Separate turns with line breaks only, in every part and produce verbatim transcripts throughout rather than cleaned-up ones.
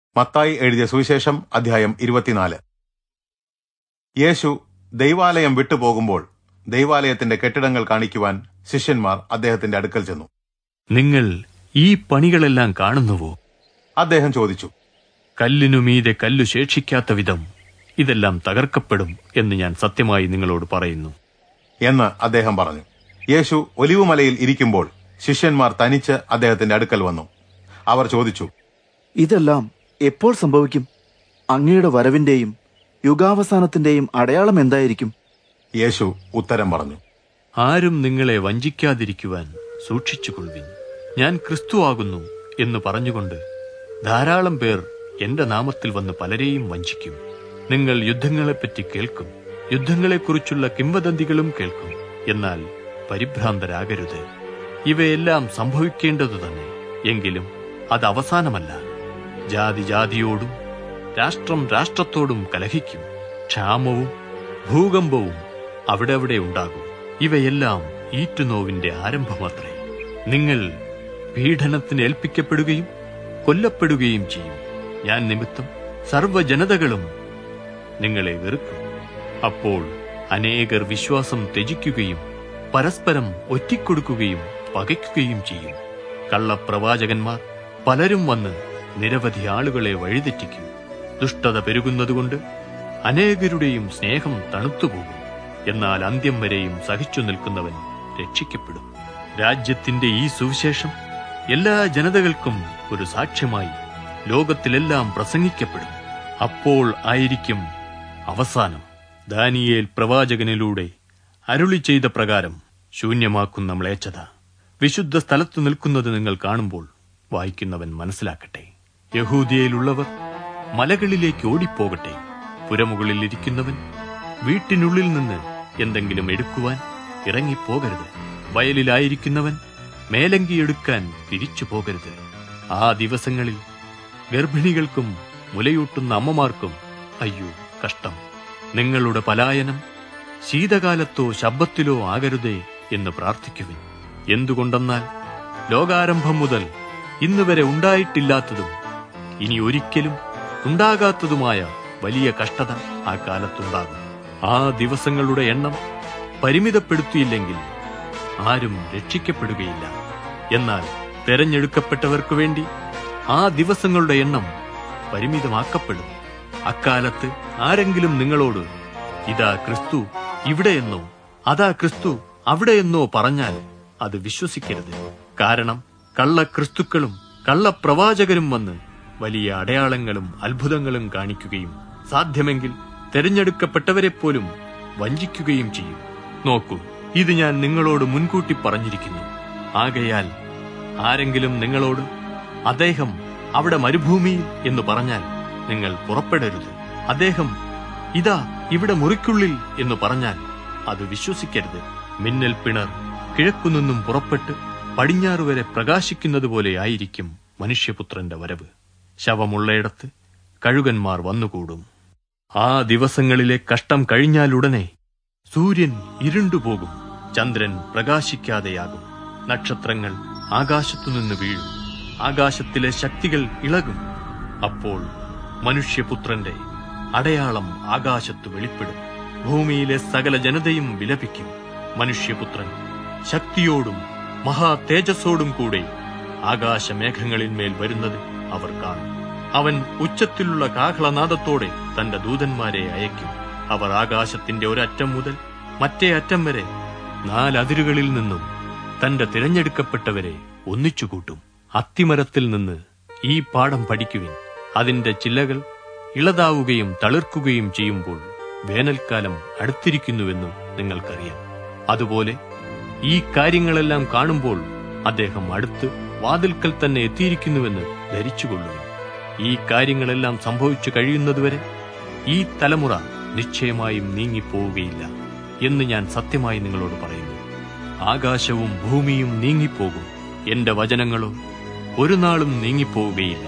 മത്തായി എഴുതിയ സുവിശേഷം അധ്യായം ഇരുപത്തിനാല്. യേശു ദൈവാലയം വിട്ടുപോകുമ്പോൾ ദൈവാലയത്തിന്റെ കെട്ടിടങ്ങൾ കാണിക്കുവാൻ ശിഷ്യന്മാർ അദ്ദേഹത്തിന്റെ അടുക്കൽ ചെന്നു.
നിങ്ങൾ ഈ പണികളെല്ലാം കാണുന്നുവോ?
അദ്ദേഹം ചോദിച്ചു.
കല്ലിനുമീതെ കല്ലു ശേഷിക്കാത്ത വിധം ഇതെല്ലാം തകർക്കപ്പെടും എന്ന് ഞാൻ സത്യമായി നിങ്ങളോട് പറയുന്നു
എന്ന് അദ്ദേഹം പറഞ്ഞു. യേശു ഒലിവുമലയിൽ ഇരിക്കുമ്പോൾ ശിഷ്യന്മാർ തനിച്ച് അദ്ദേഹത്തിന്റെ അടുക്കൽ വന്നു. അവർ ചോദിച്ചു,
ഇതെല്ലാം എപ്പോൾ സംഭവിക്കും? അങ്ങയുടെ വരവിന്റെയും യുഗാവസാനത്തിന്റെയും അടയാളം എന്തായിരിക്കും?
യേശു ഉത്തരം പറഞ്ഞു,
ആരും നിങ്ങളെ വഞ്ചിക്കാതിരിക്കുവാൻ സൂക്ഷിച്ചുകൊള്ളുവിൻ. ഞാൻ ക്രിസ്തു ആകുന്നു എന്ന് പറഞ്ഞുകൊണ്ട് ധാരാളം പേർ എന്റെ നാമത്തിൽ വന്ന് പലരെയും വഞ്ചിക്കും. നിങ്ങൾ യുദ്ധങ്ങളെപ്പറ്റി കേൾക്കും, യുദ്ധങ്ങളെക്കുറിച്ചുള്ള കിംവദന്തികളും കേൾക്കും. എന്നാൽ പരിഭ്രാന്തരാകരുത്. ഇവയെല്ലാം സംഭവിക്കേണ്ടതു തന്നെ. എങ്കിലും അത് അവസാനമല്ല. ജാതി ജാതിയോടും രാഷ്ട്രം രാഷ്ട്രത്തോടും കലഹിക്കും. ക്ഷാമവും ഭൂകമ്പവും അവിടെ അവിടെ ഉണ്ടാകും. ഇവയെല്ലാം ഈറ്റുനോവിന്റെ ആരംഭമത്രേ. നിങ്ങൾ പീഡനത്തിന് ഏൽപ്പിക്കപ്പെടുകയും കൊല്ലപ്പെടുകയും ചെയ്യും. ഞാൻ നിമിത്തം സർവ്വജനതകളും നിങ്ങളെ വെറുക്കും. അപ്പോൾ അനേകർ വിശ്വാസം ത്യജിക്കുകയും പരസ്പരം ഒറ്റിക്കൊടുക്കുകയും പകയ്ക്കുകയും ചെയ്യും. കള്ളപ്രവാചകന്മാർ പലരും വന്ന് നിരവധി ആളുകളെ വഴിതെറ്റിക്കും. ദുഷ്ടത പെരുകുന്നതുകൊണ്ട് അനേകരുടെയും സ്നേഹം തണുത്തുപോകും. എന്നാൽ അന്ത്യം വരെയും സഹിച്ചു നിൽക്കുന്നവൻ രക്ഷിക്കപ്പെടും. രാജ്യത്തിന്റെ ഈ സുവിശേഷം എല്ലാ ജനതകൾക്കും ഒരു സാക്ഷ്യമായി ലോകത്തിലെല്ലാം പ്രസംഗിക്കപ്പെടും. അപ്പോൾ ആയിരിക്കും അവസാനം. ദാനിയേൽ പ്രവാചകനിലൂടെ അരുളി ചെയ്ത പ്രകാരം ശൂന്യമാക്കുന്ന മ്ലേച്ഛത വിശുദ്ധ സ്ഥലത്തു നിൽക്കുന്നത് നിങ്ങൾ കാണുമ്പോൾ വായിക്കുന്നവൻ മനസ്സിലാക്കട്ടെ. യഹൂദിയയിലുള്ളവർ മലകളിലേക്ക് ഓടിപ്പോകട്ടെ. പുരമുകളിൽ ഇരിക്കുന്നവൻ വീട്ടിനുള്ളിൽ നിന്ന് എന്തെങ്കിലും എടുക്കുവാൻ ഇറങ്ങിപ്പോകരുത്. വയലിലായിരിക്കുന്നവൻ മേലങ്കിയെടുക്കാൻ തിരിച്ചു പോകരുത്. ആ ദിവസങ്ങളിൽ ഗർഭിണികൾക്കും മുലയൂട്ടുന്ന അമ്മമാർക്കും അയ്യോ കഷ്ടം. നിങ്ങളുടെ പലായനം ശീതകാലത്തോ ശബ്ബത്തിലോ ആകരുതേ എന്ന് പ്രാർത്ഥിക്കുവിൻ. എന്തുകൊണ്ടെന്നാൽ ലോകാരംഭം മുതൽ ഇന്നുവരെ ഉണ്ടായിട്ടില്ലാത്തതും ഇനി ഒരിക്കലും ഉണ്ടാകാത്തതുമായ വലിയ കഷ്ടത ആ കാലത്തുണ്ടാകും. ആ ദിവസങ്ങളുടെ എണ്ണം പരിമിതപ്പെടുത്തിയില്ലെങ്കിൽ ആരും രക്ഷിക്കപ്പെടുകയില്ല. എന്നാൽ തെരഞ്ഞെടുക്കപ്പെട്ടവർക്കു വേണ്ടി ആ ദിവസങ്ങളുടെ എണ്ണം പരിമിതമാക്കപ്പെടും. അക്കാലത്ത് ആരെങ്കിലും നിങ്ങളോട് ഇതാ ക്രിസ്തു ഇവിടെയെന്നോ അതാ ക്രിസ്തു അവിടെയെന്നോ പറഞ്ഞാൽ അത് വിശ്വസിക്കരുത്. കാരണം കള്ളക്രിസ്തുക്കളും കള്ളപ്രവാചകരും വന്ന് വലിയ അടയാളങ്ങളും അത്ഭുതങ്ങളും കാണിക്കുകയും സാധ്യമെങ്കിൽ തെരഞ്ഞെടുക്കപ്പെട്ടവരെപ്പോലും വഞ്ചിക്കുകയും ചെയ്യും. നോക്കൂ, ഇത് ഞാൻ നിങ്ങളോട് മുൻകൂട്ടി പറഞ്ഞിരിക്കുന്നു. ആകയാൽ ആരെങ്കിലും നിങ്ങളോട് അദ്ദേഹം അവിടെ മരുഭൂമിയിൽ എന്ന് പറഞ്ഞാൽ നിങ്ങൾ പുറപ്പെടരുത്. അദ്ദേഹം ഇതാ ഇവിടെ മുറിക്കുള്ളിൽ എന്ന് പറഞ്ഞാൽ അത് വിശ്വസിക്കരുത്. മിന്നൽ പിണർ കിഴക്കുനിന്നും പുറപ്പെട്ട് പടിഞ്ഞാറ് വരെ പ്രകാശിക്കുന്നത് പോലെ ആയിരിക്കും മനുഷ്യപുത്രന്റെ വരവ്. ശവമുള്ളയിടത്ത് കഴുകന്മാർ വന്നുകൂടും. ആ ദിവസങ്ങളിലെ കഷ്ടം കഴിഞ്ഞാലുടനെ സൂര്യൻ ഇരുണ്ടുപോകും, ചന്ദ്രൻ പ്രകാശിക്കാതെയാകും, നക്ഷത്രങ്ങൾ ആകാശത്തുനിന്ന് വീഴും, ആകാശത്തിലെ ശക്തികൾ ഇളകും. അപ്പോൾ മനുഷ്യപുത്രന്റെ അടയാളം ആകാശത്ത് വെളിപ്പെടും. ഭൂമിയിലെ സകല ജനതയും വിലപിക്കും. മനുഷ്യപുത്രൻ ശക്തിയോടും മഹാ തേജസ്സോടും കൂടെ ആകാശമേഘങ്ങളിന്മേൽ വരുന്നത് അവർ കാണും. അവൻ ഉച്ചത്തിലുള്ള കാഹളനാദത്തോടെ തന്റെ ദൂതന്മാരെ അയക്കും. അവർ ആകാശത്തിന്റെ ഒരറ്റം മുതൽ മറ്റേ അറ്റം വരെ നാലതിരുകളിൽ നിന്നും തന്റെ തിരഞ്ഞെടുക്കപ്പെട്ടവരെ ഒന്നിച്ചുകൂട്ടും. അത്തിമരത്തിൽ നിന്ന് ഈ പാഠം പഠിക്കുവിൻ. അതിന്റെ ചില്ലകൾ ഇളതാവുകയും തളിർക്കുകയും ചെയ്യുമ്പോൾ വേനൽക്കാലം അടുത്തിരിക്കുന്നുവെന്നും നിങ്ങൾക്കറിയാം. അതുപോലെ ഈ കാര്യങ്ങളെല്ലാം കാണുമ്പോൾ അദ്ദേഹം അടുത്ത് വാതിൽക്കൽ തന്നെ എത്തിയിരിക്കുന്നുവെന്ന് ധരിച്ചുകൊള്ളുവിൻ. ഈ കാര്യങ്ങളെല്ലാം സംഭവിച്ചു കഴിയുന്നതുവരെ ഈ തലമുറ നിശ്ചയമായും നീങ്ങിപ്പോവുകയില്ല എന്ന് ഞാൻ സത്യമായി നിങ്ങളോട് പറയുന്നു. ആകാശവും ഭൂമിയും നീങ്ങിപ്പോകും, എന്റെ വചനങ്ങളോ ഒരു നാളും നീങ്ങിപ്പോവുകയില്ല.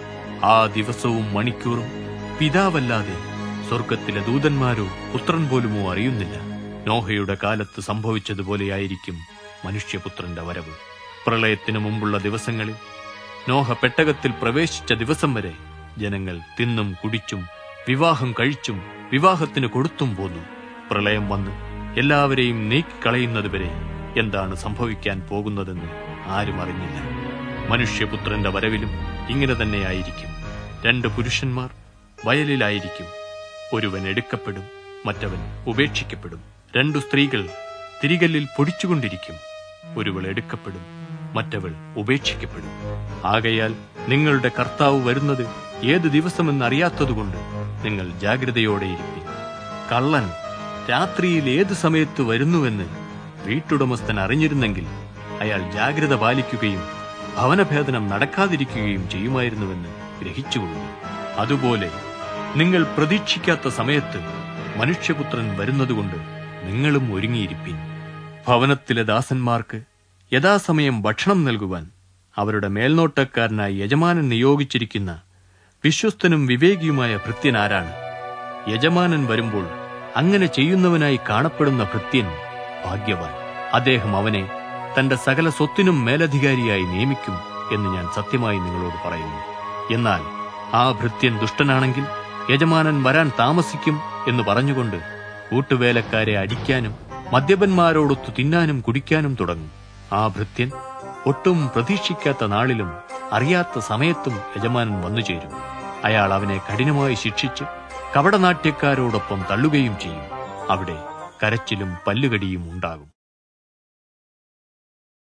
ആ ദിവസവും മണിക്കൂറും പിതാവല്ലാതെ സ്വർഗത്തിലെ ദൂതന്മാരോ പുത്രൻ പോലുമോ അറിയുന്നില്ല. നോഹയുടെ കാലത്ത് സംഭവിച്ചതുപോലെയായിരിക്കും മനുഷ്യപുത്രന്റെ വരവ്. പ്രളയത്തിനു മുമ്പുള്ള ദിവസങ്ങളിൽ നോഹ പെട്ടകത്തിൽ പ്രവേശിച്ച ദിവസം വരെ ജനങ്ങൾ തിന്നും കുടിച്ചും വിവാഹം കഴിച്ചും വിവാഹത്തിന് കൊടുത്തും പോന്നു. പ്രളയം വന്ന് എല്ലാവരെയും നീക്കിക്കളയുന്നതുവരെ എന്താണ് സംഭവിക്കാൻ പോകുന്നതെന്ന് ആരും അറിഞ്ഞില്ല. മനുഷ്യപുത്രന്റെ വരവിലും ഇങ്ങനെ തന്നെയായിരിക്കും. രണ്ട് പുരുഷന്മാർ വയലിലായിരിക്കും. ഒരുവൻ എടുക്കപ്പെടും, മറ്റവൻ ഉപേക്ഷിക്കപ്പെടും. രണ്ടു സ്ത്രീകൾ തിരികല്ലിൽ പൊടിച്ചുകൊണ്ടിരിക്കും. ഒരുവൾ എടുക്കപ്പെടും, മറ്റവൾ ഉപേക്ഷിക്കപ്പെടും. ആകയാൽ നിങ്ങളുടെ കർത്താവ് വരുന്നത് ഏത് ദിവസമെന്നറിയാത്തതുകൊണ്ട് നിങ്ങൾ ജാഗ്രതയോടെയിരിക്കും. കള്ളൻ രാത്രിയിൽ ഏത് സമയത്ത് വരുന്നുവെന്ന് വീട്ടുടമസ്ഥൻ അറിഞ്ഞിരുന്നെങ്കിൽ അയാൾ ജാഗ്രത പാലിക്കുകയും ഭവനഭേദനം നടക്കാതിരിക്കുകയും ചെയ്യുമായിരുന്നുവെന്ന് ഗ്രഹിച്ചുകൊള്ളുന്നു. അതുപോലെ നിങ്ങൾ പ്രതീക്ഷിക്കാത്ത സമയത്ത് മനുഷ്യപുത്രൻ വരുന്നതുകൊണ്ട് നിങ്ങളും ഒരുങ്ങിയിരിപ്പിൻ. ഭവനത്തിലെ ദാസന്മാർക്ക് യഥാസമയം ഭക്ഷണം നൽകുവാൻ അവരുടെ മേൽനോട്ടക്കാരനായി യജമാനൻ നിയോഗിച്ചിരിക്കുന്ന വിശ്വസ്തനും വിവേകിയുമായ ഭൃത്യനാരാണ്? യജമാനൻ വരുമ്പോൾ അങ്ങനെ ചെയ്യുന്നവനായി കാണപ്പെടുന്ന ഭൃത്യൻ ഭാഗ്യവാൻ. അദ്ദേഹം അവനെ തന്റെ സകല സ്വത്തിനും മേലധികാരിയായി നിയമിക്കും എന്ന് ഞാൻ സത്യമായി നിങ്ങളോട് പറയുന്നു. എന്നാൽ ആ ഭൃത്യൻ ദുഷ്ടനാണെങ്കിൽ യജമാനൻ വരാൻ താമസിക്കും എന്ന് പറഞ്ഞുകൊണ്ട് കൂട്ടുവേലക്കാരെ അടിക്കാനും മദ്യപന്മാരോടൊത്തു തിന്നാനും കുടിക്കാനും തുടങ്ങും. ആ ഭൃത്യൻ ഒട്ടും പ്രതീക്ഷിക്കാത്ത നാളിലും അറിയാത്ത സമയത്തും യജമാനൻ വന്നുചേരും. അയാൾ അവനെ കഠിനമായി ശിക്ഷിച്ച് കപടനാട്യക്കാരോടൊപ്പം തള്ളുകയും ചെയ്യും. അവിടെ കരച്ചിലും പല്ലുകടിയും ഉണ്ടാകും.